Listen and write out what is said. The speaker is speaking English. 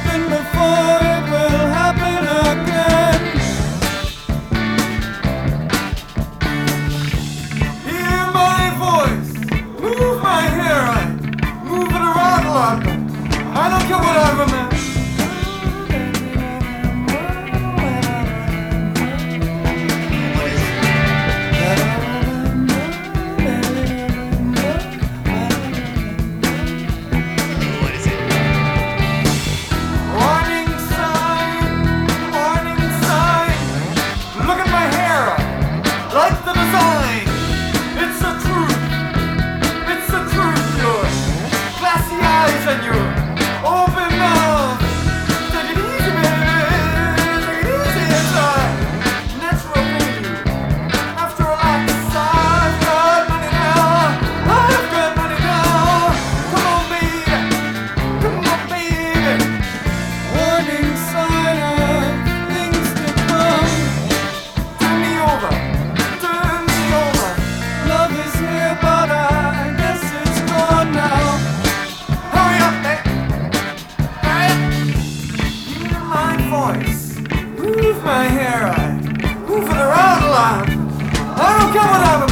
happened before, it will happen again. Hear my voice, move my hair, I move it around a lot. I don't care what I remember. Like the design, it's the truth, your glassy eyes and your open mouth. Take it easy, baby, take it easy, it's a natural thing. After a lot, I've got money now, come on baby, warning sign of things to come. Turn me over. Love is here, but I guess it's gone now. Hurry up, man. Hurry up. Hear my voice, move my hair, I move it around a lot. I don't care what I'm